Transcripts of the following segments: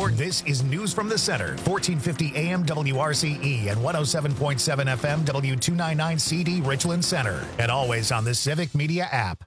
This is News from the Center, 1450 AM WRCE and 107.7 FM W299CD Richland Center. And always on the Civic Media app.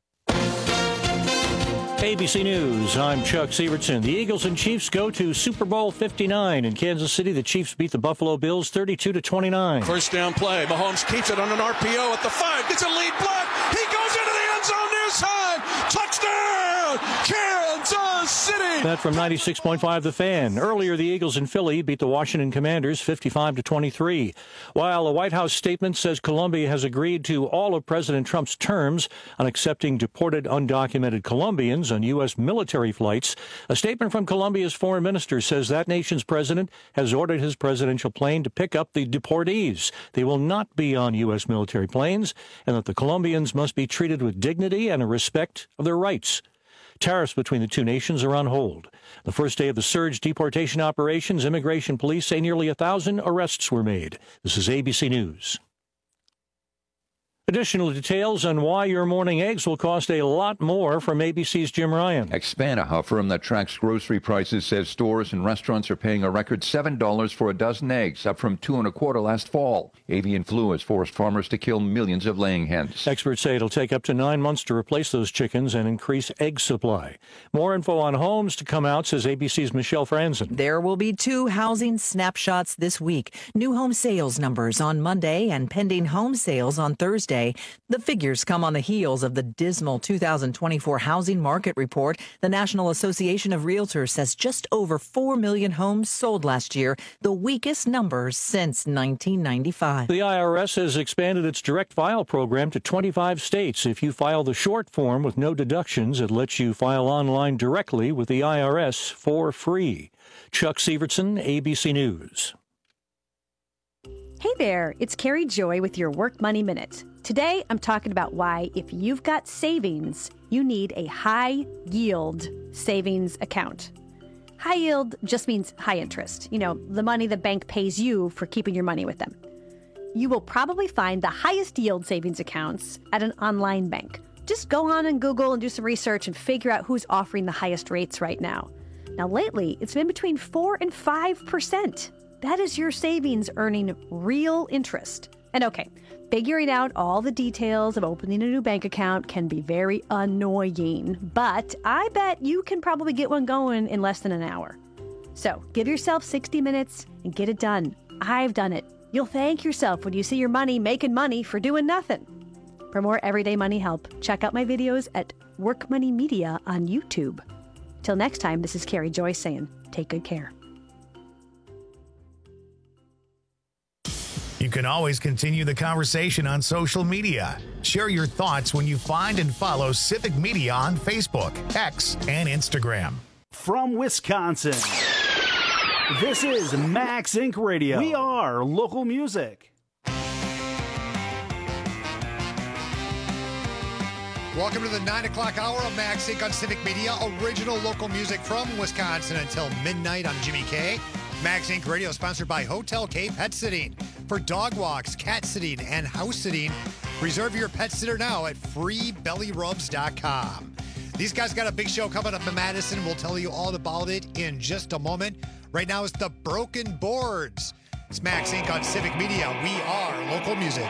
ABC News, I'm Chuck Sievertson. The Eagles and Chiefs go to Super Bowl 59 in Kansas City. The Chiefs beat the Buffalo Bills 32-29. First down play. Mahomes keeps it on an RPO at the 5. Gets a lead block. He goes into the end zone near side. Touchdown, Kansas City. That from 96.5 The Fan. Earlier, the Eagles in Philly beat the Washington Commanders 55-23. While a White House statement says Colombia has agreed to all of President Trump's terms on accepting deported undocumented Colombians on U.S. military flights, a statement from Colombia's foreign minister says that nation's president has ordered his presidential plane to pick up the deportees. They will not be on U.S. military planes, and that the Colombians must be treated with dignity and a respect of their rights. Tariffs between the two nations are on hold. The first day of the surge deportation operations, immigration police say nearly 1,000 arrests were made. This is ABC News. Additional details on why your morning eggs will cost a lot more from ABC's Jim Ryan. Expana, a firm that tracks grocery prices, says stores and restaurants are paying a record $7 for a dozen eggs, up from $2.25 last fall. Avian flu has forced farmers to kill millions of laying hens. Experts say it'll take up to 9 months to replace those chickens and increase egg supply. More info on homes to come out, says ABC's Michelle Franzen. There will be 2 housing snapshots this week. New home sales numbers on Monday and pending home sales on Thursday. The figures come on the heels of the dismal 2024 housing market report. The National Association of Realtors says just over 4 million homes sold last year, the weakest numbers since 1995. The IRS has expanded its direct file program to 25 states. If you file the short form with no deductions, it lets you file online directly with the IRS for free. Chuck Sievertson, ABC News. Hey there, it's Carrie Joy with your Work Money Minute. Today, I'm talking about why, if you've got savings, you need a high-yield savings account. High yield just means high interest. You know, the money the bank pays you for keeping your money with them. You will probably find the highest yield savings accounts at an online bank. Just go on and Google and do some research and figure out who's offering the highest rates right now. Now, lately, it's been between 4 and 5%. That is your savings earning real interest. And okay, figuring out all the details of opening a new bank account can be very annoying, but I bet you can probably get one going in less than an hour. So give yourself 60 minutes and get it done. I've done it. You'll thank yourself when you see your money making money for doing nothing. For more everyday money help, check out my videos at Work Money Media on YouTube. Till next time, this is Carrie Joy saying, take good care. You can always continue the conversation on social media. Share your thoughts when you find and follow Civic Media on Facebook, X, and Instagram. From Wisconsin, this is Max Inc. Radio. We are local music. Welcome to the 9 o'clock hour of Max Inc. on Civic Media. Original local music from Wisconsin until midnight. I'm Jimmy K. Max Inc. Radio is sponsored by Hotel K Pet Sitting. For dog walks, cat sitting, and house sitting, reserve your pet sitter now at freebellyrubs.com. These guys got a big show coming up in Madison. We'll tell you all about it in just a moment. Right now it's the Broken Boards. It's Max Inc. on Civic Media. We are local music.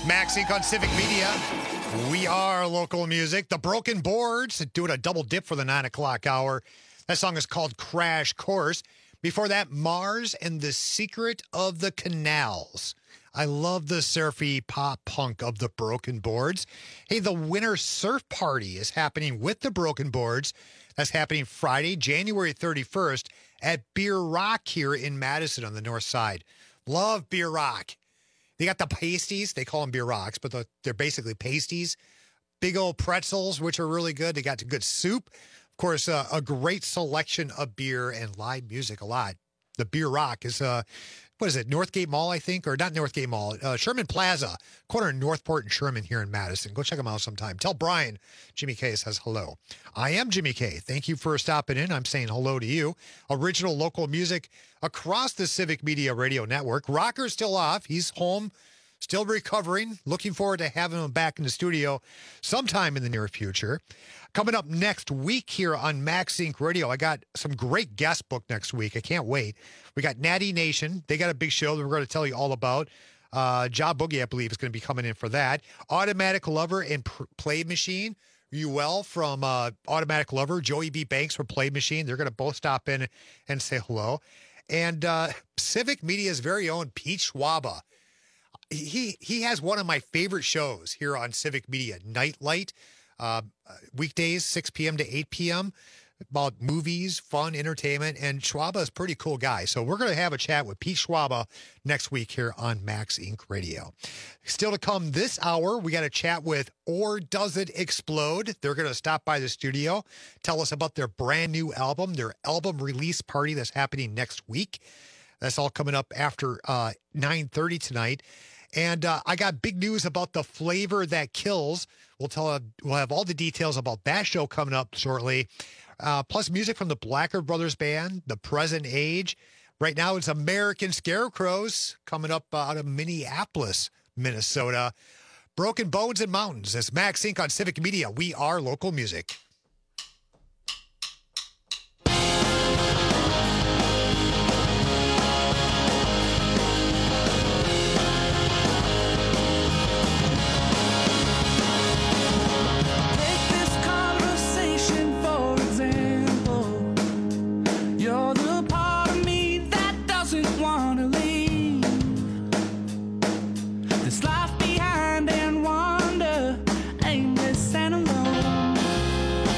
Max Inc. on Civic Media. We are local music. The Broken Boards doing a double dip for the 9 o'clock hour. That song is called Crash Course. Before that, Mars and the Secret of the Canals. I love the surfy pop punk of the Broken Boards. Hey, the Winter Surf Party is happening with the Broken Boards. That's happening Friday, January 31st at Beer Rock here in Madison on the north side. Love Beer Rock. They got the pasties. They call them beer rocks, but they're basically pasties. Big old pretzels, which are really good. They got the good soup. Of course, a great selection of beer and live music a lot. The Beer Rock is, what is it, Northgate Mall, I think? Or not Northgate Mall, Sherman Plaza, corner of Northport and Sherman here in Madison. Go check them out sometime. Tell Brian Jimmy K says hello. I am Jimmy K. Thank you for stopping in. I'm saying hello to you. Original local music across the Civic Media Radio Network. Rocker's still off. He's home, still recovering. Looking forward to having him back in the studio sometime in the near future. Coming up next week here on Max Inc. Radio, I got some great guests booked next week. I can't wait. We got Natty Nation. They got a big show that we're going to tell you all about. Job Boogie, I believe, is going to be coming in for that. Automatic Lover and Play Machine. Ruel from Automatic Lover, Joey B. Banks from Play Machine. They're going to both stop in and say hello. And Civic Media's very own Pete Schwaba. He has one of my favorite shows here on Civic Media, Nightlight. Weekdays, 6 p.m. to 8 p.m., about movies, fun, entertainment, and Schwaba is a pretty cool guy. So we're going to have a chat with Pete Schwaba next week here on Max Inc. Radio. Still to come this hour, we got a chat with Or Does It Explode? They're going to stop by the studio, tell us about their brand new album, their album release party that's happening next week. That's all coming up after 9:30 tonight. And I got big news about The Flavor That Kills. We'll have all the details about that show coming up shortly. Plus music from the Blackard Brothers Band, The Present Age. Right now it's American Scarecrows coming up out of Minneapolis, Minnesota. Broken Bones and Mountains. It's Max Inc. on Civic Media. We are local music. Life behind and wonder, aimless and alone.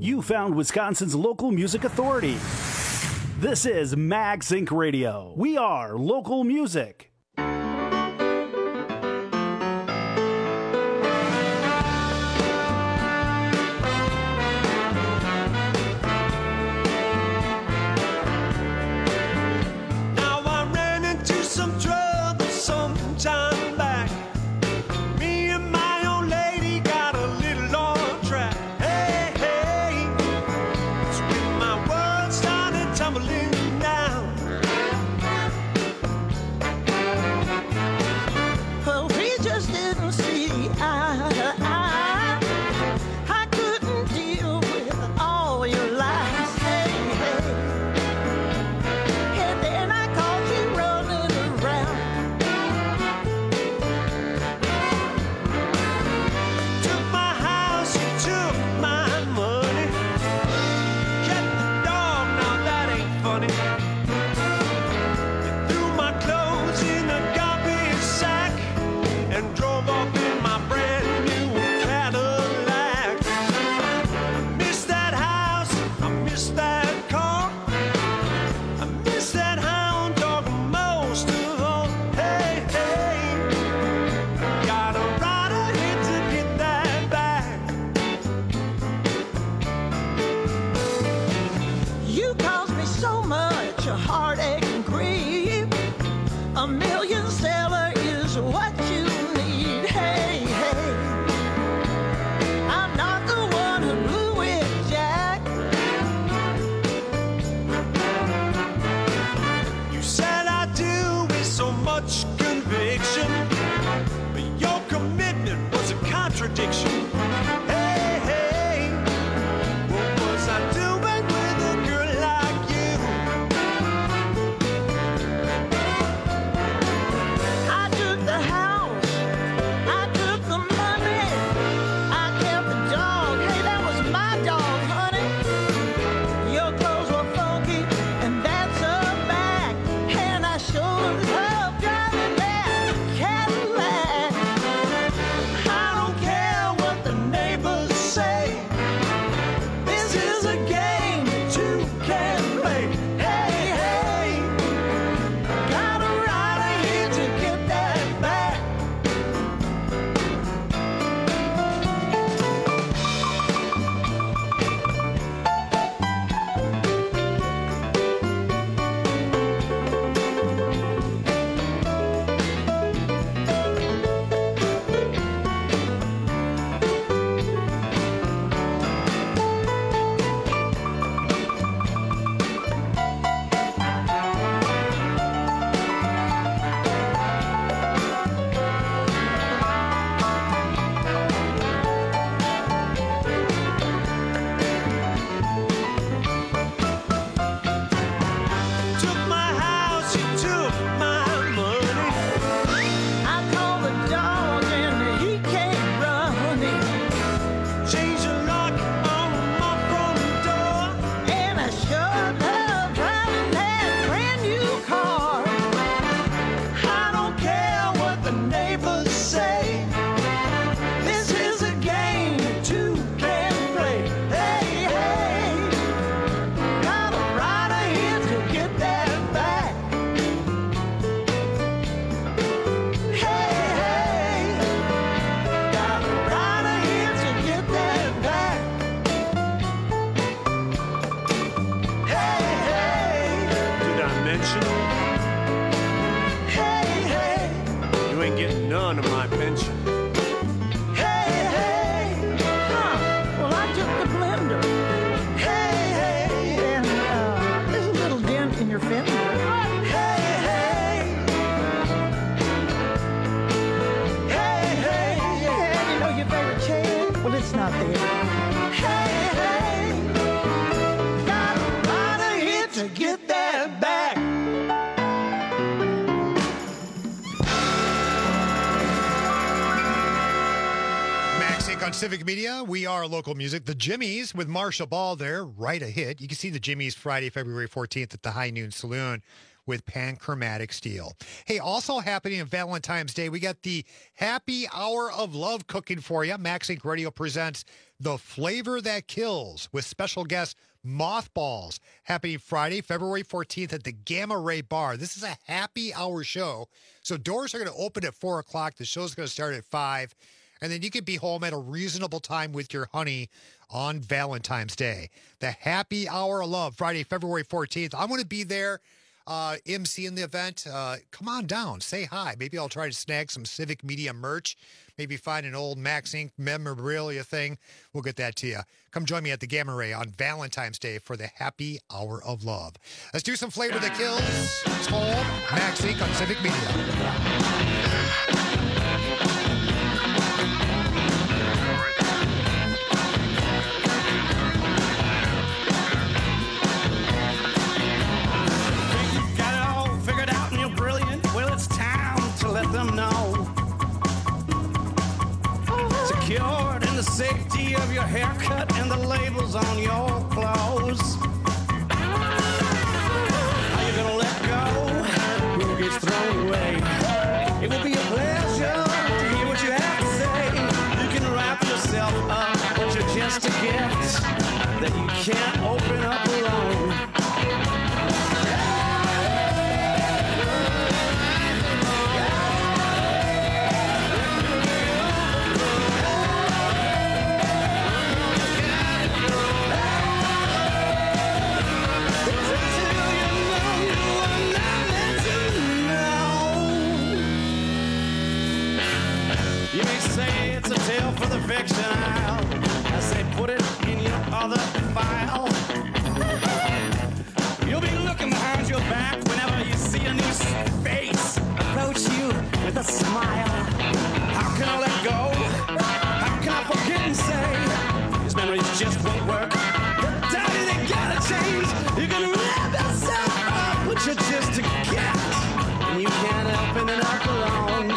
You found Wisconsin's local music authority. This is Max Inc. Radio. We are local music. On Civic Media, we are local music. The Jimmies with Marshall Ball there, right a hit. You can see the Jimmies Friday, February 14th at the High Noon Saloon. with Panchromatic Steel. Hey, also happening on Valentine's Day, we got the Happy Hour of Love cooking for you. Max Inc. Radio presents The Flavor That Kills with special guest Mothballs, happening Friday, February 14th at the Gamma Ray Bar. This is a happy hour show. So doors are going to open at 4 o'clock. The show's going to start at 5. And then you can be home at a reasonable time with your honey on Valentine's Day. The Happy Hour of Love, Friday, February 14th. I'm going to be there. MC in the event. Come on down. Say hi. Maybe I'll try to snag some Civic Media merch. Maybe find an old Max Inc. memorabilia thing. We'll get that to you. Come join me at the Gamma Ray on Valentine's Day for the Happy Hour of Love. Let's do some Flavor That Kills. It's called Max Inc. on Civic Media. Let them know. Secured in the safety of your haircut and the labels on your clothes. Are you gonna let go? Who gets thrown away? It will be a pleasure to hear what you have to say. You can wrap yourself up, but you're just a gift that you can't open up alone. For the fiction I say put it in your other file. You'll be looking behind your back whenever you see a new face approach you with a smile. How can I let go? How can I forget and say these memories just won't work? But daddy, they gotta change. You can wrap yourself up, but you're just a cat and you can't open it up alone.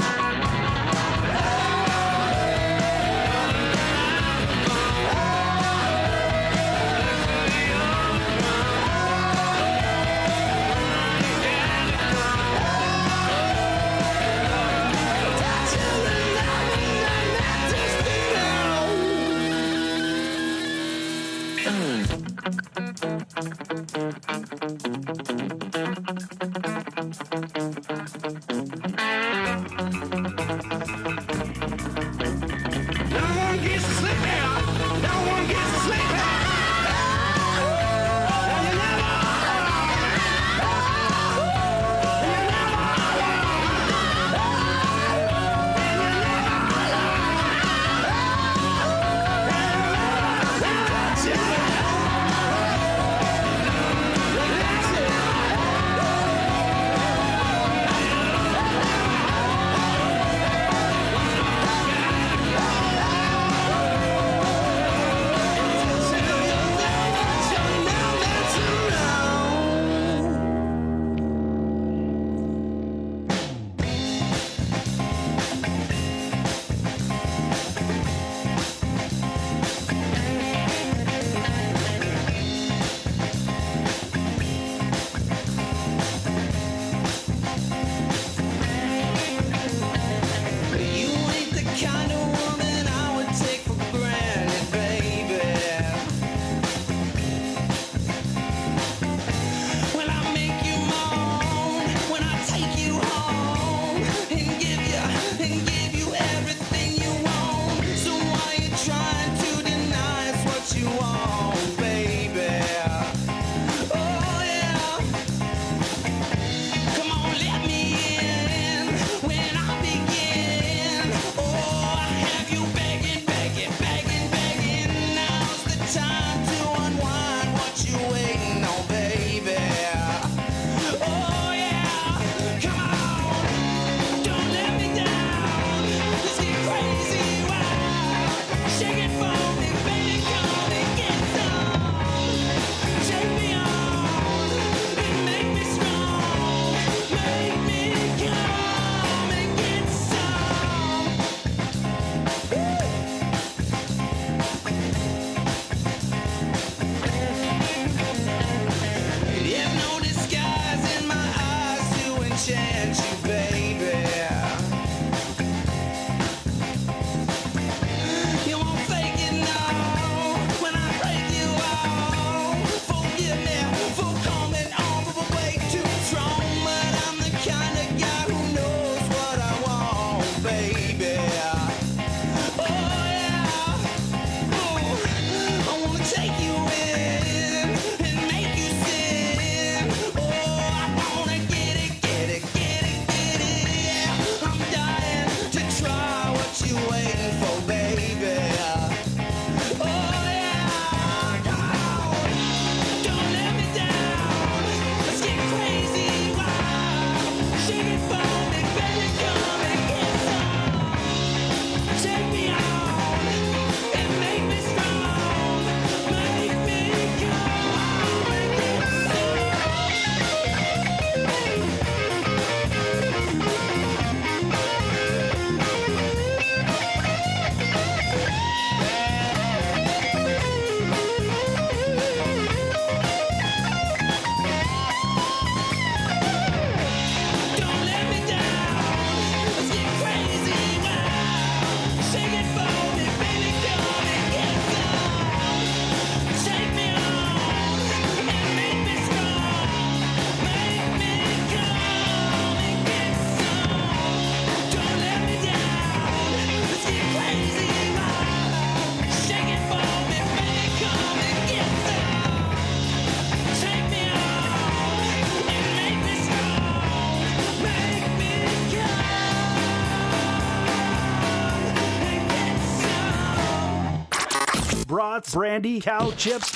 nuts, brandy, cow chips,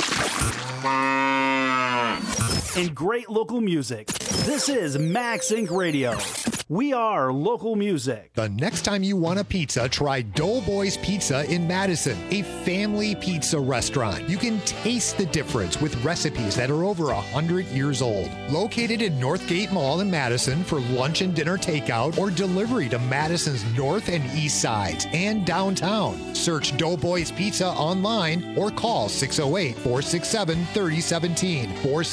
and great local music. This is Max Inc. Radio. We are local music. The next time you want a pizza, try Doughboys Pizza in Madison, a family pizza restaurant. You can taste the difference with recipes that are over 100 years old. Located in Northgate Mall in Madison for lunch and dinner takeout or delivery to Madison's north and east sides and downtown. Search Doughboys Pizza online or call 608-467-3017.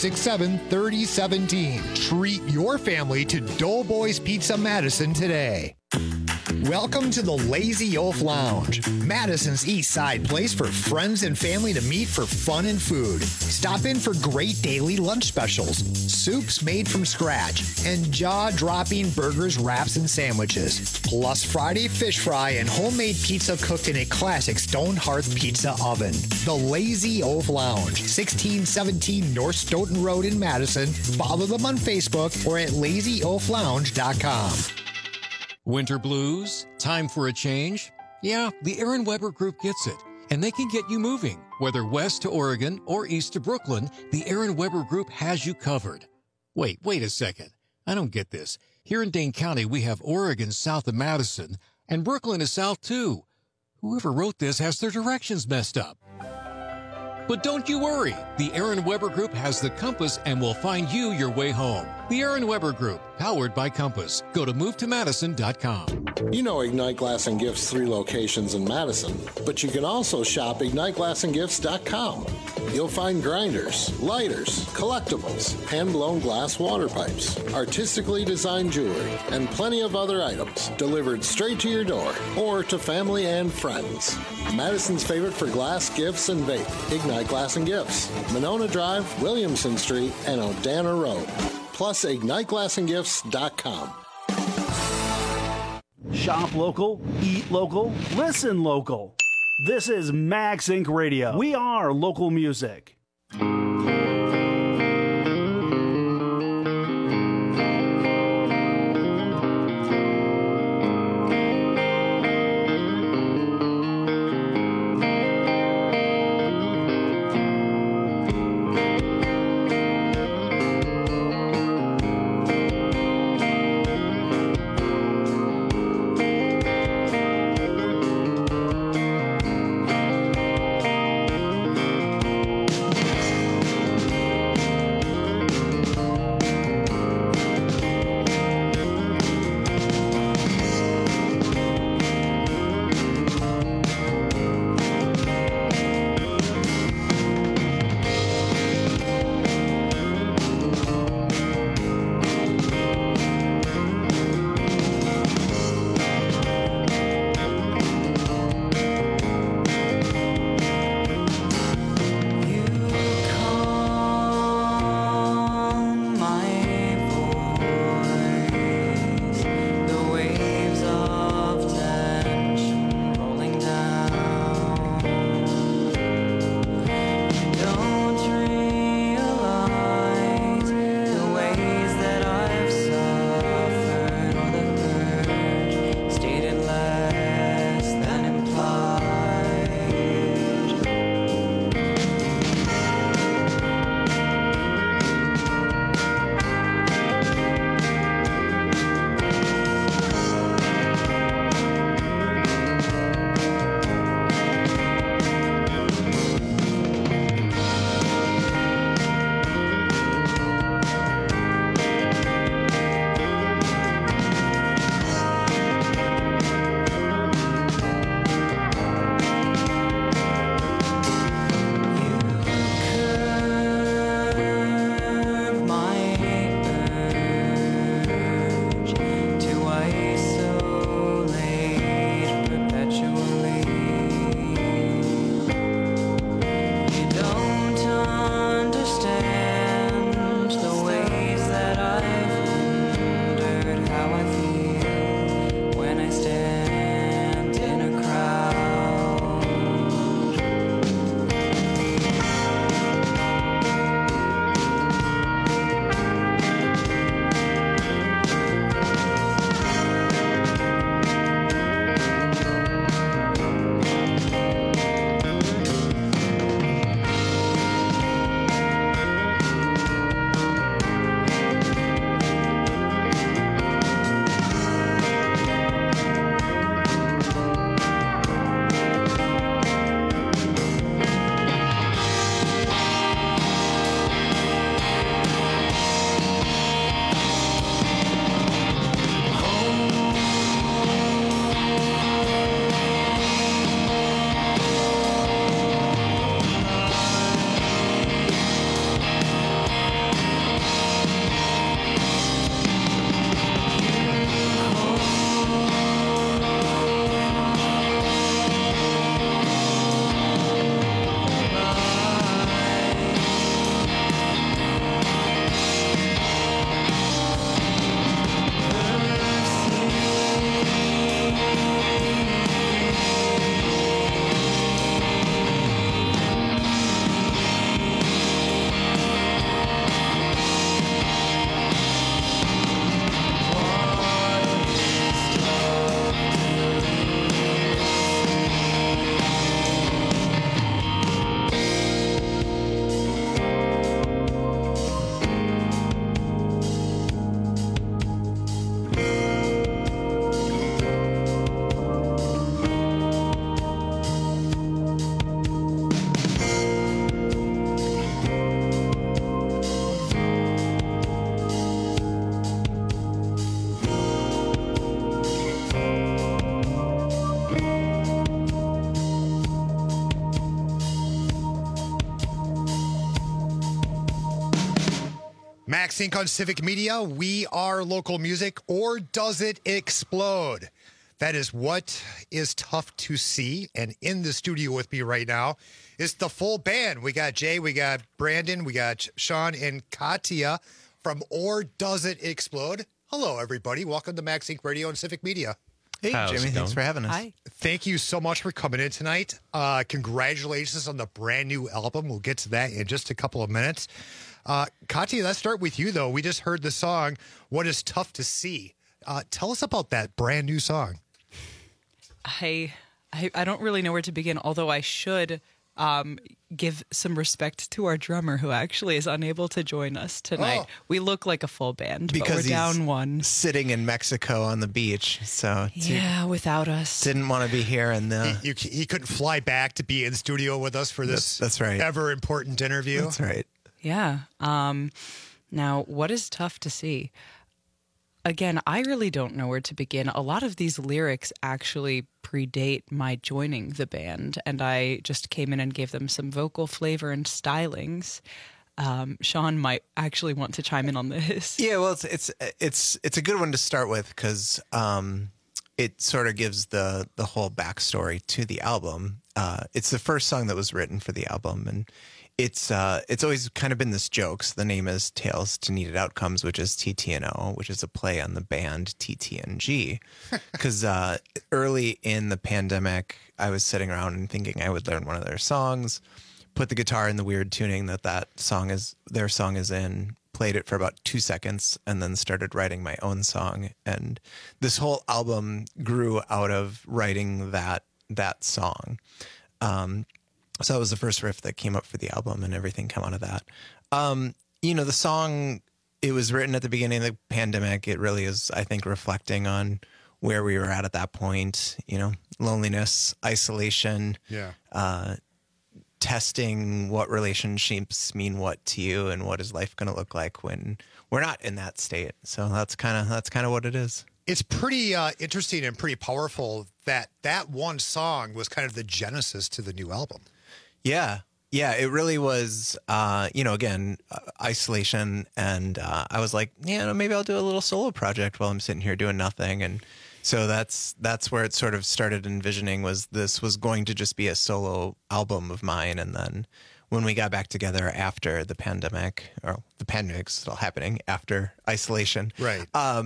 467-3017. Treat your family to Doughboys Pizza Madison today. Welcome to the Lazy Oaf Lounge, Madison's East Side place for friends and family to meet for fun and food. Stop in for great daily lunch specials, soups made from scratch, and jaw-dropping burgers, wraps, and sandwiches. Plus Friday fish fry and homemade pizza cooked in a classic stone hearth pizza oven. The Lazy Oaf Lounge, 1617 North Stoughton Road in Madison. Follow them on Facebook or at lazyoaflounge.com. Winter blues? Time for a change? Yeah, the Aaron Weber Group gets it, and they can get you moving. Whether west to Oregon or east to Brooklyn, the Aaron Weber Group has you covered. Wait a second. I don't get this. Here in Dane County, we have Oregon south of Madison, and Brooklyn is south too. Whoever wrote this has their directions messed up. But don't you worry. The Aaron Weber Group has the compass and will find you your way home. The Aaron Weber Group, powered by Compass. Go to movetomadison.com. You know Ignite Glass and Gifts' 3 locations in Madison, but you can also shop IgniteGlassandGifts.com. You'll find grinders, lighters, collectibles, hand-blown glass water pipes, artistically designed jewelry, and plenty of other items delivered straight to your door or to family and friends. Madison's favorite for glass, gifts, and vape, Ignite Glass and Gifts, Monona Drive, Williamson Street, and Odana Road. Plus, IgniteGlassandGifts.com. Shop local, eat local, listen local. This is Max Inc. Radio. We are local music. Max Inc. on Civic Media. We are local music, or does it explode? That is what is tough to see. And in the studio with me right now is the full band. We got Jay, we got Brandon, we got Sean and Katia from Or Does It Explode? Hello, everybody. Welcome to Max Inc. Radio and Civic Media. Hey, Jimmy. Thanks for having us. Hi. Thank you so much for coming in tonight. Congratulations on the brand new album. We'll get to that in just a couple of minutes. Katia, let's start with you, though. We just heard the song, What Is Tough to See. Tell us about that brand new song. I don't really know where to begin, although I should give some respect to our drummer, who actually is unable to join us tonight. Oh. We look like a full band, Because but we're he's down one. Sitting in Mexico on the beach, so Yeah, without us. didn't want to be here. And He couldn't fly back to be in studio with us for this That's right. ever important interview. That's right. Yeah. Now, what is tough to see? Again, I really don't know where to begin. A lot of these lyrics actually predate my joining the band, and I just came in and gave them some vocal flavor and stylings. Sean might actually want to chime in on this. Yeah, well, it's a good one to start with because it sort of gives the whole backstory to the album. It's the first song that was written for the album, and it's always kind of been this joke. So the name is Tales to Needed Outcomes, which is TTNO, which is a play on the band TTNG. Because early in the pandemic, I was sitting around and thinking I would learn one of their songs, put the guitar in the weird tuning that their song is in, played it for about 2 seconds, and then started writing my own song. And this whole album grew out of writing that song. So that was the first riff that came up for the album, and everything came out of that. The song, it was written at the beginning of the pandemic. It really is, I think, reflecting on where we were at that point, loneliness, isolation, testing what relationships mean what to you and what is life going to look like when we're not in that state. So that's kind of what it is. It's pretty interesting and pretty powerful that one song was kind of the genesis to the new album. Yeah, it really was, isolation. And I was like, maybe I'll do a little solo project while I'm sitting here doing nothing. And so that's where it sort of started envisioning this was going to just be a solo album of mine. And then when we got back together after the pandemic, or the pandemic's still happening after isolation. Right.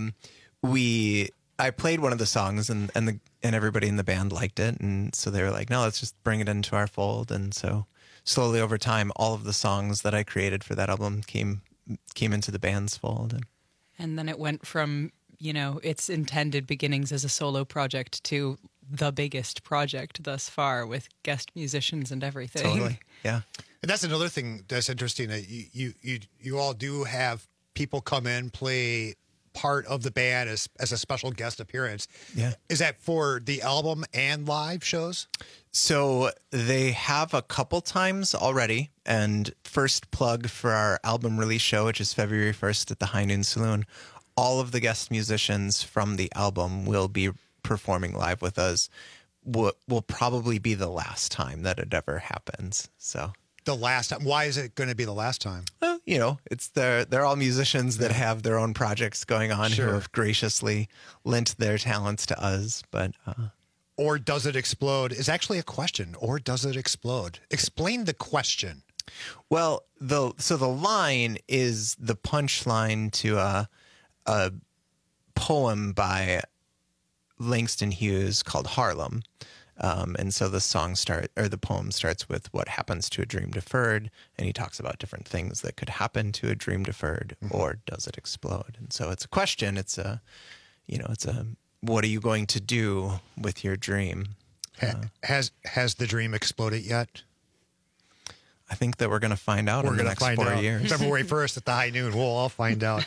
I played one of the songs and everybody in the band liked it. And so they were like, no, let's just bring it into our fold. And so slowly over time, all of the songs that I created for that album came into the band's fold. And then it went from, its intended beginnings as a solo project to the biggest project thus far with guest musicians and everything. Totally. Yeah. And that's another thing that's interesting. That you all do have people come in, play part of the band as a special guest appearance. Yeah. Is that for the album and live shows? So they have a couple times already. And first plug for our album release show, which is February 1st at the High Noon Saloon. All of the guest musicians from the album will be performing live with us. Will probably be the last time that it ever happens. So the last time. Why is it going to be the last time? It's they're all musicians that have their own projects going on who have graciously lent their talents to us. But Or Does It Explode is actually a question. Or does it explode? Explain the question. Well, the line is the punchline to a poem by Langston Hughes called Harlem. And so the poem starts with what happens to a dream deferred, and he talks about different things that could happen to a dream deferred, or does it explode? And so it's a question. It's what are you going to do with your dream? Has the dream exploded yet? I think that we're going to find out in the next 4 years. February 1st at the High Noon. We'll all find out.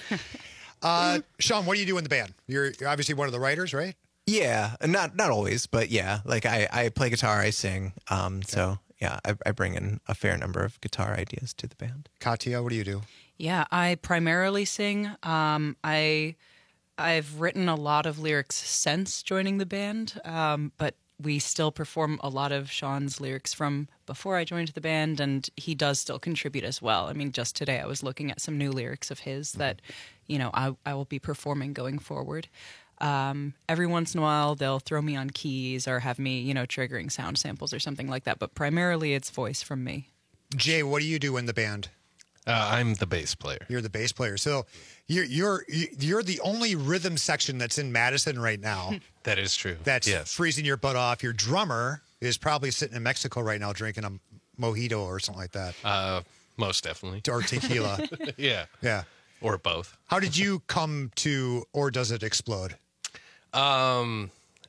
Sean, what do you do in the band? You're obviously one of the writers, right? Yeah, not always, but yeah. Like I play guitar, I sing. So yeah, I bring in a fair number of guitar ideas to the band. Katia, what do you do? Yeah, I primarily sing. I've written a lot of lyrics since joining the band, but we still perform a lot of Sean's lyrics from before I joined the band, and he does still contribute as well. I mean, just today I was looking at some new lyrics of his that, I will be performing going forward. Every once in a while they'll throw me on keys or have me, triggering sound samples or something like that. But primarily it's voice from me. Jay, what do you do in the band? I'm the bass player. You're the bass player. So you're the only rhythm section that's in Madison right now. That is true. That's yes. freezing your butt off. Your drummer is probably sitting in Mexico right now drinking a mojito or something like that. Most definitely. Or tequila. Yeah. Yeah. Or both. How did you come to Or Does It Explode? I'm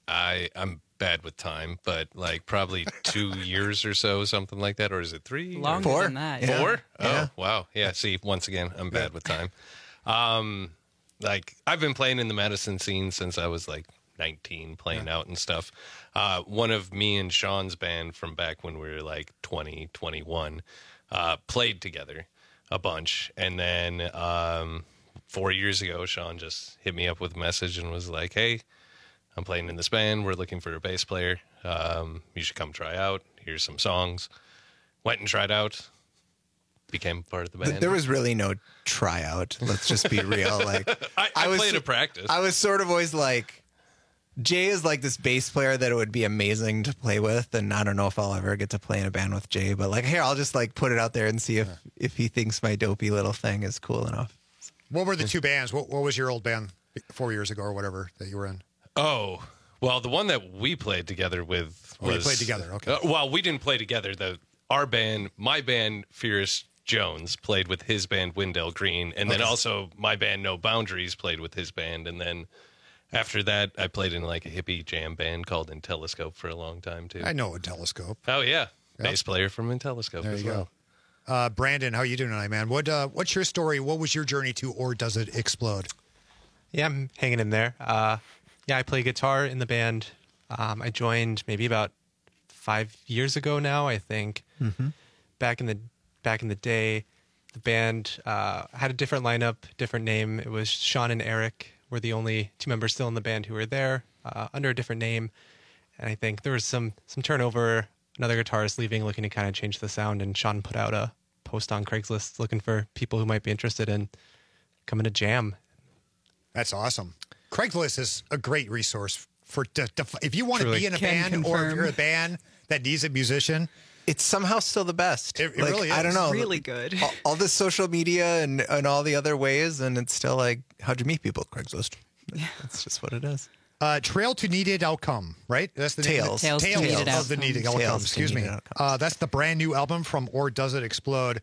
bad with time, but like probably 2 years or so, something like that. Or is it 3? Longer than that. Yeah. 4? Yeah. Oh, wow. Yeah. See, once again, I'm bad with time. Like I've been playing in the Madison scene since I was like 19, playing out and stuff. One of me and Sean's band from back when we were like 20, 21, played together a bunch. And then 4 years ago, Sean just hit me up with a message and was like, hey, I'm playing in this band. We're looking for a bass player. You should come try out. Here's some songs. Went and tried out. Became part of the band. There was really no tryout. Let's just be real. Like I played a practice. I was sort of always like, Jay is like this bass player that it would be amazing to play with, and I don't know if I'll ever get to play in a band with Jay. But like, here, I'll just like put it out there and see if he thinks my dopey little thing is cool enough. What were the two bands? What was your old band 4 years ago or whatever that you were in? Oh, well, the one that we played together with was... you played together, okay. Well, we didn't play together. Our band, my band, Fierce Jones, played with his band, Wendell Green. And then also my band, No Boundaries, played with his band. And then after that, I played in like a hippie jam band called Intelliscope for a long time, too. I know Intelliscope. Oh, yeah. Bass player from Intelliscope there as you well. Go. Brandon, how you doing tonight, man? What's your story? What was your journey to Or Does It Explode? Yeah, I'm hanging in there. I play guitar in the band. I joined maybe about 5 years ago now, I think. Mm-hmm. Back in the day, the band had a different lineup, different name. It was Sean and Eric were the only two members still in the band who were there under a different name. And I think there was some turnover. Another guitarist leaving, looking to kind of change the sound. And Sean put out a post on Craigslist looking for people who might be interested in coming to jam. That's awesome. Craigslist is a great resource for if you want to Truly. be in a band or if you're a band that needs a musician. It's somehow still the best. It really is. I don't know. Really good. All this social media and all the other ways, and it's still like, how'd you meet people? Craigslist. That's just what it is. Trail to Needed Outcome, right? That's the Tales. name. Tales to Needed of the Needed Outcome. Tales to Excuse me. Needed Outcome. That's the brand new album from Or Does It Explode?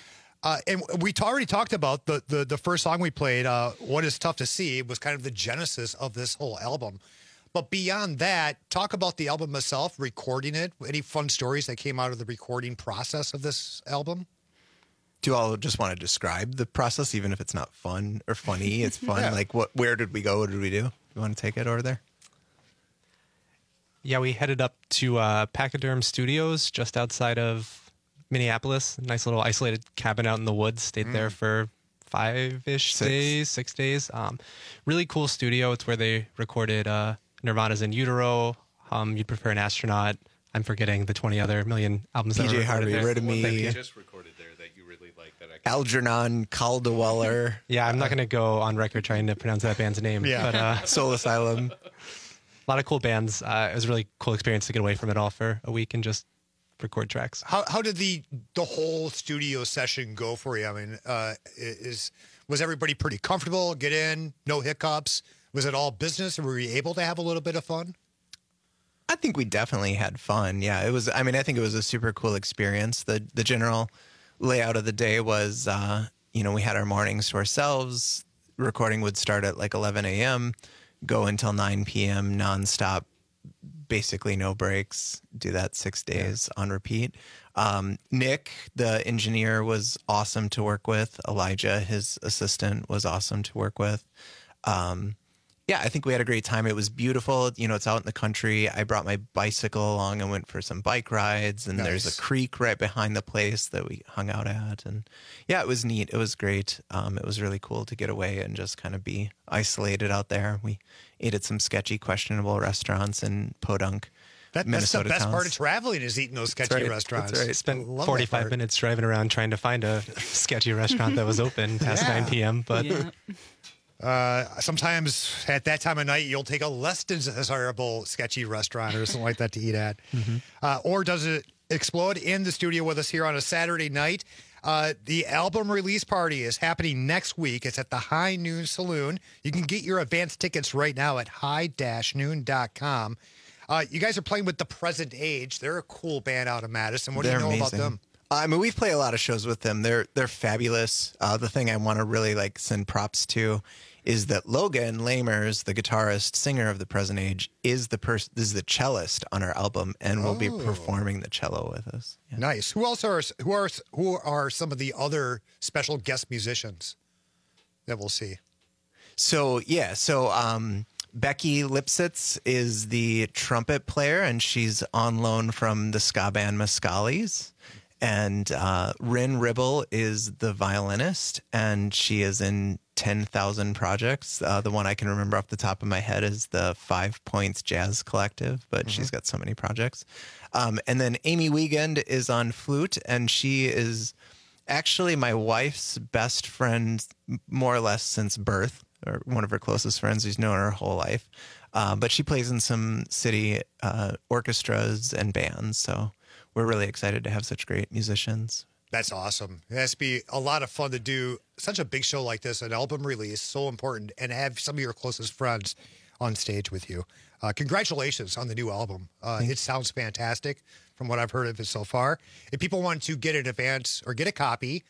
And we already talked about the first song we played, What Is Tough to See, was kind of the genesis of this whole album. But beyond that, talk about the album itself, recording it. Any fun stories that came out of the recording process of this album? Do you all just want to describe the process, even if it's not fun or funny? It's fun. Yeah. Like, where did we go? What did we do? You want to take it over there? Yeah, we headed up to Pachyderm Studios just outside of Minneapolis. Nice little isolated cabin out in the woods. Stayed there for 6 days. Really cool studio. It's where they recorded Nirvana's In Utero, You'd Prefer an Astronaut. I'm forgetting the 20 other million albums that were PJ recorded Harvey, there. Rid of Me. Thank you. Just recorded there that you really like that. Algernon Caldeweller. Yeah, I'm not going to go on record trying to pronounce that band's name. Yeah. But, Soul Asylum. a lot of cool bands. It was a really cool experience to get away from it all for a week and just record tracks. How did the whole studio session go for you? I mean, was everybody pretty comfortable? Get in, no hiccups? Was it all business, or were you able to have a little bit of fun? I think we definitely had fun. Yeah, it was. I mean, I think it was a super cool experience. The general layout of the day was, we had our mornings to ourselves. Recording would start at like 11 a.m., go until 9 p.m. nonstop, basically no breaks. Do that 6 days on repeat. Nick, the engineer, was awesome to work with. Elijah, his assistant, was awesome to work with. I think we had a great time. It was beautiful. It's out in the country. I brought my bicycle along and went for some bike rides. And There's a creek right behind the place that we hung out at. And yeah, it was neat. It was great. It was really cool to get away and just kind of be isolated out there. We ate at some sketchy, questionable restaurants in Podunk. That's Minnesota the best towns. part of traveling is eating those sketchy restaurants. That's right. Spent I love that 45 part. minutes driving around trying to find a sketchy restaurant that was open past 9 p.m. But sometimes at that time of night, you'll take a less desirable sketchy restaurant or something like that to eat at. Or does it explode in the studio with us here on a Saturday night? The album release party is happening next week. It's at the High Noon Saloon. You can get your advance tickets right now at high-noon.com. You guys are playing with The Present Age. They're a cool band out of Madison. What do you know about them? I mean, we've played a lot of shows with them. They're fabulous. The thing I want to really send props to is that Logan Lamers, the guitarist, singer of The Present Age, is the cellist on our album and will be performing the cello with us. Yeah. Nice. Who else who are some of the other special guest musicians that we'll see? So Becky Lipsitz is the trumpet player, and she's on loan from the ska band Mescalis. And Rin Ribble is the violinist, and she is in 10,000 projects. The one I can remember off the top of my head is the 5 Points Jazz Collective, but she's got so many projects. And then Amy Wiegand is on flute, and she is actually my wife's best friend, more or less since birth, or one of her closest friends who's known her her whole life. But she plays in some city orchestras and bands, so we're really excited to have such great musicians. That's awesome. It has to be a lot of fun to do such a big show like this, an album release, so important, and have some of your closest friends on stage with you. Congratulations on the new album. It sounds fantastic from what I've heard of it so far. If people want to get an advance or get a copy,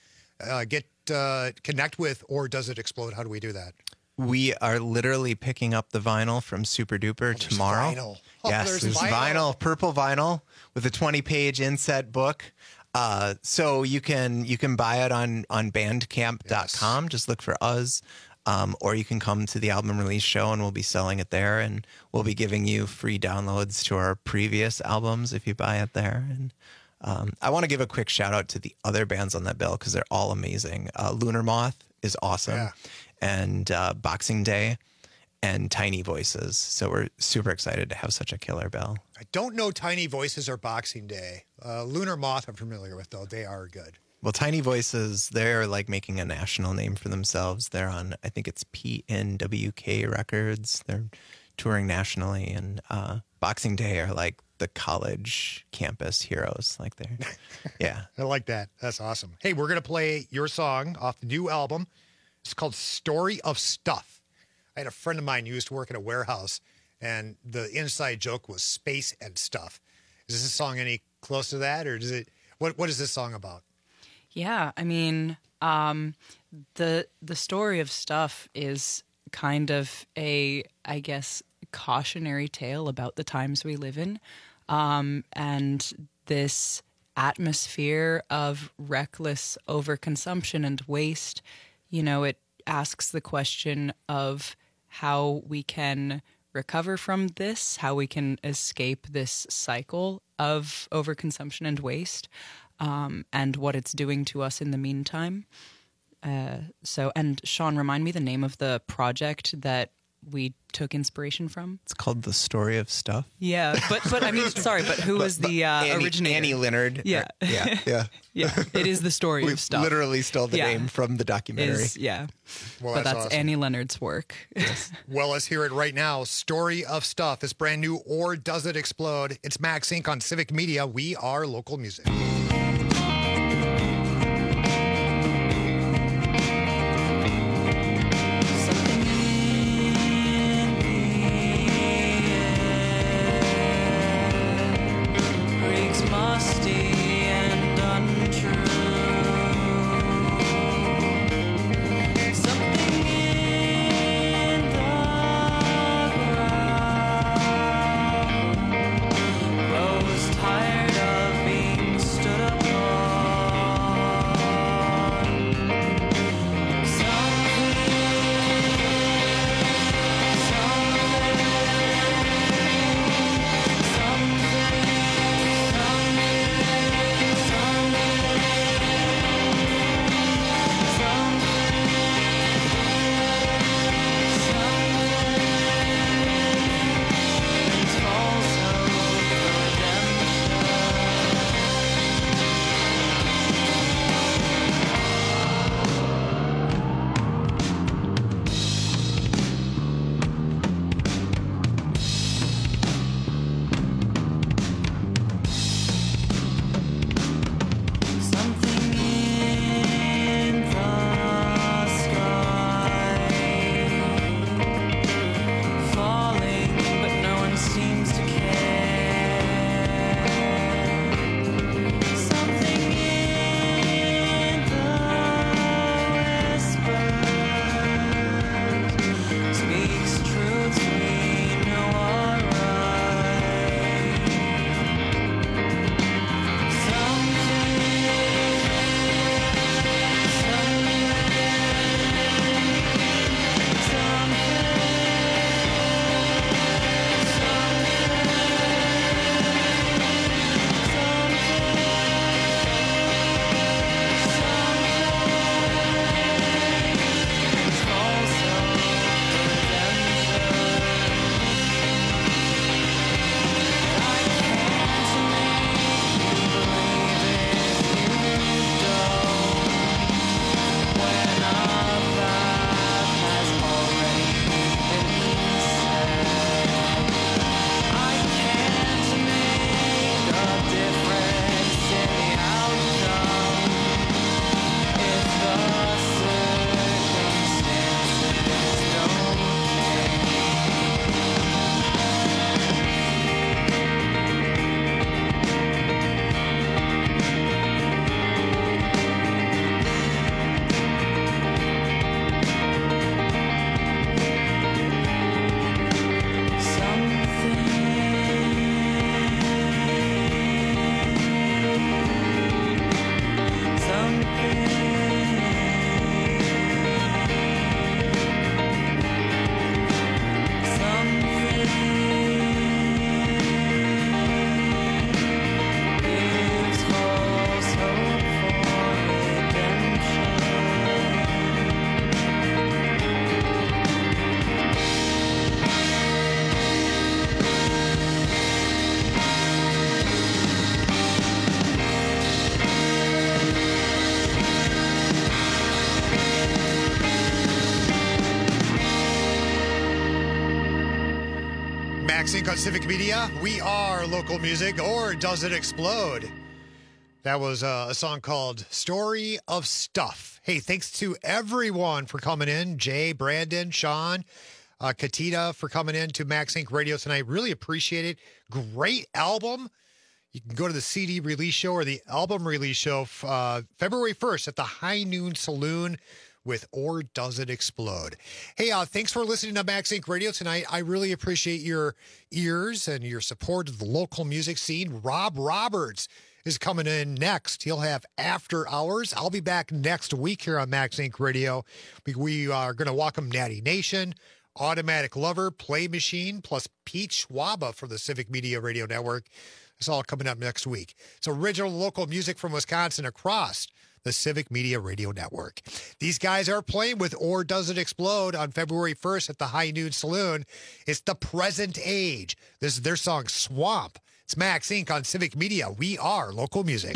connect with Or Does It Explode, how do we do that? We are literally picking up the vinyl from Super Duper tomorrow. Vinyl. Yes, there's vinyl, purple vinyl with a 20-page inset book. So you can buy it on bandcamp.com. Just look for us. Or you can come to the album release show and we'll be selling it there, and we'll be giving you free downloads to our previous albums if you buy it there. And I want to give a quick shout out to the other bands on that bill because they're all amazing. Lunar Moth is awesome, and Boxing Day and Tiny Voices. So we're super excited to have such a killer bill. I don't know Tiny Voices or Boxing Day. Lunar Moth I'm familiar with, though. They are good. Well, Tiny Voices, they're making a national name for themselves. They're on, I think it's PNWK Records. They're touring nationally. And Boxing Day are the college campus heroes. Yeah. I like that. That's awesome. Hey, we're going to play your song off the new album. It's called Story of Stuff. I had a friend of mine who used to work in a warehouse, and the inside joke was space and stuff. Is this song any close to that, or does it? What is this song about? Yeah, I mean, the story of Stuff is kind of a, I guess, cautionary tale about the times we live in, and this atmosphere of reckless overconsumption and waste. You know, it asks the question of how we can recover from this, how we can escape this cycle of overconsumption and waste, and what it's doing to us in the meantime. And Sean, remind me the name of the project that we took inspiration from. It's called The Story of Stuff. Yeah, but I mean, sorry, but who was the originator? Annie Leonard. Yeah. Yeah. It is The Story of Stuff. We literally stole the name from the documentary. Well, but that's awesome. Annie Leonard's work. Well, let's hear it right now. Story of Stuff is brand new. Or Does It Explode? It's Max Inc. on Civic Media. We are local music. Tired of being stood Max Inc. on Civic Media. We are local music, or does it explode? That was a song called Story of Stuff. Hey, thanks to everyone for coming in. Jay, Brandon, Sean, Katita for coming in to Max Inc. Radio tonight. Really appreciate it. Great album. You can go to the CD release show or the album release show February 1st at the High Noon Saloon with Or Does It Explode? Hey, thanks for listening to Max Inc. Radio tonight. I really appreciate your ears and your support of the local music scene. Rob Roberts is coming in next. He'll have After Hours. I'll be back next week here on Max Inc. Radio. We are going to welcome Natty Nation, Automatic Lover, Play Machine, plus Pete Schwaba from the Civic Media Radio Network. It's all coming up next week. It's original local music from Wisconsin across the Civic Media Radio Network. These guys are playing with Or Does It Explode on February 1st at the High Noon Saloon. It's The Present Age. This is their song Swamp. It's Max Inc. on Civic Media. We are local music.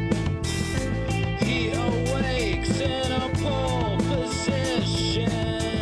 He awakes in a pole position.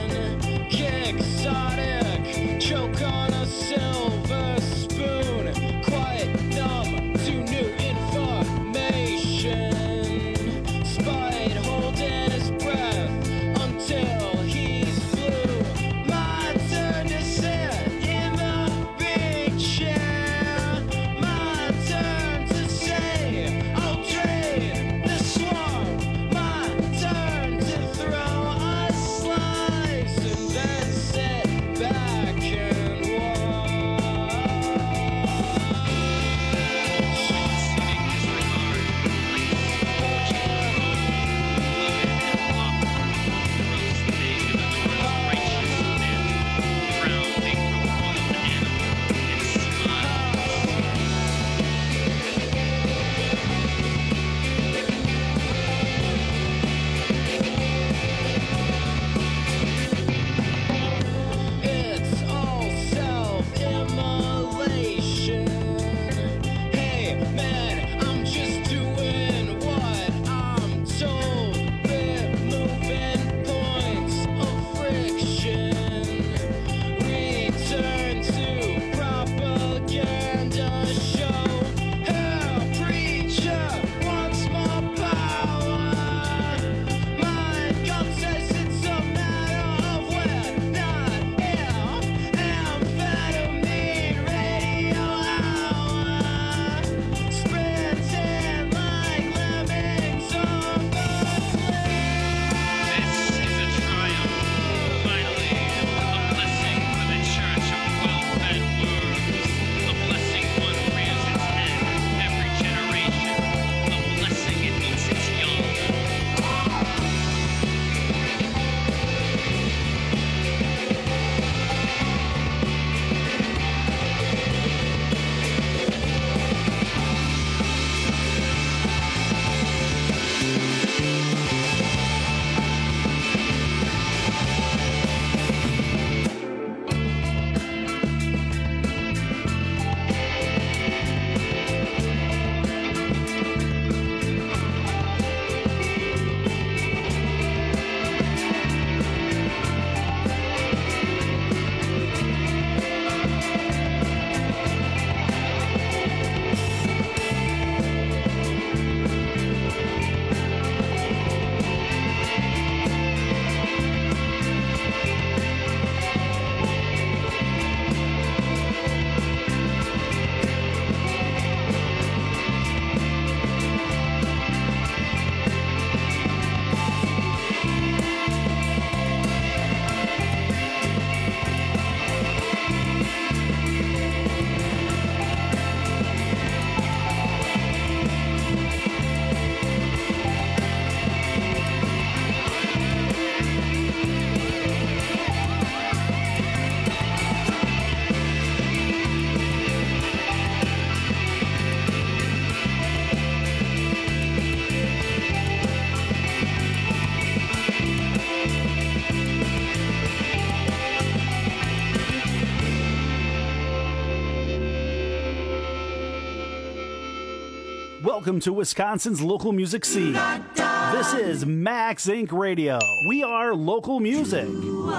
Welcome to Wisconsin's local music scene. This is Max Inc. Radio. We are local music.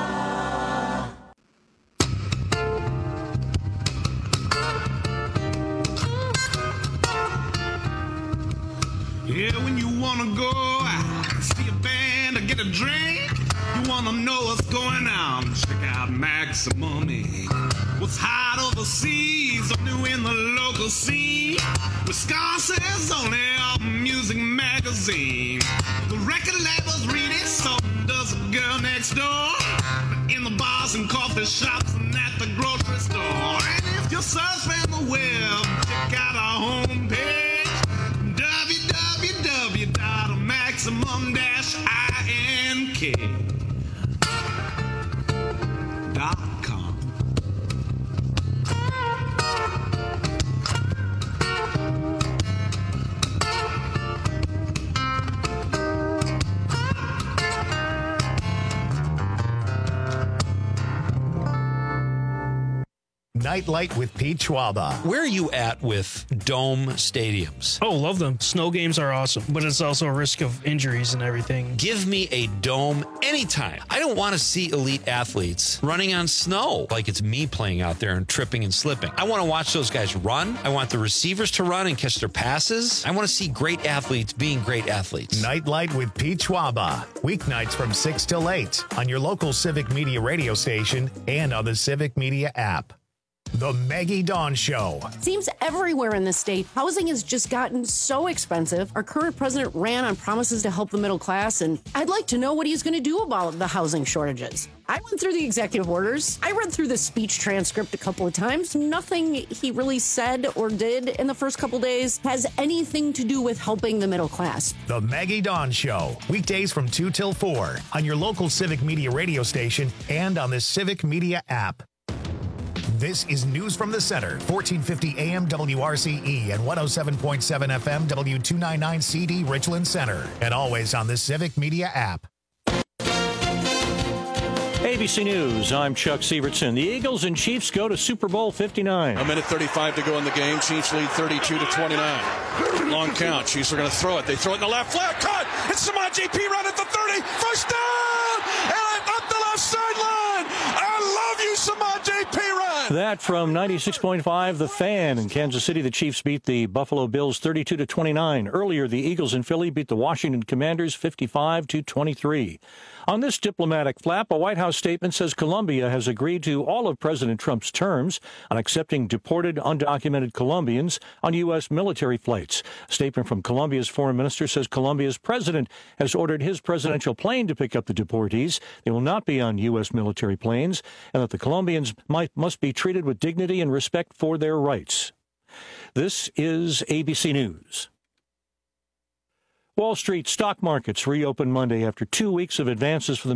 Yeah, when you wanna go see a band or get a drink, you wanna know what's going on, check out Maximum Inc. What's hot overseas or new in the local scene, Wisconsin's only music magazine. The record labels read it, so does the girl next door. In the bars and coffee shops and at the grocery store. And if you're surfing the web, check out our homepage, www.maximum-ink.com. Nightlight with Pete Schwaba. Where are you at with dome stadiums? Oh, love them. Snow games are awesome, but it's also a risk of injuries and everything. Give me a dome anytime. I don't want to see elite athletes running on snow like it's me playing out there and tripping and slipping. I want to watch those guys run. I want the receivers to run and catch their passes. I want to see great athletes being great athletes. Nightlight with Pete Schwaba. Weeknights from 6 till 8 on your local Civic Media radio station and on the Civic Media app. The Maggie Dawn Show. Seems everywhere in the state, housing has just gotten so expensive. Our current president ran on promises to help the middle class, and I'd like to know what he's going to do about the housing shortages. I went through the executive orders. I read through the speech transcript a couple of times. Nothing he really said or did in the first couple days has anything to do with helping the middle class. The Maggie Dawn Show. Weekdays from 2 till 4 on your local Civic Media radio station and on the Civic Media app. This is News from the Center, 1450 AM WRCE and 107.7 FM W299 CD Richland Center, and always on the Civic Media app. ABC News, I'm Chuck Sievertson. The Eagles and Chiefs go to Super Bowl 59. A minute 35 to go in the game. Chiefs lead 32-29. Long count. Chiefs are going to throw it. They throw it in the left flat. Cut! It's Samaje Perine at the 30. First down! And up the left sideline! I love you, Samaje Perine! That from 96.5 The Fan. In Kansas City, the Chiefs beat the Buffalo Bills 32-29. Earlier, the Eagles in Philly beat the Washington Commanders 55-23. On this diplomatic flap, a White House statement says Colombia has agreed to all of President Trump's terms on accepting deported, undocumented Colombians on U.S. military flights. A statement from Colombia's foreign minister says Colombia's president has ordered his presidential plane to pick up the deportees. They will not be on U.S. military planes, and that the Colombians must be treated with dignity and respect for their rights. This is ABC News. Wall Street stock markets reopened Monday after 2 weeks of advances for the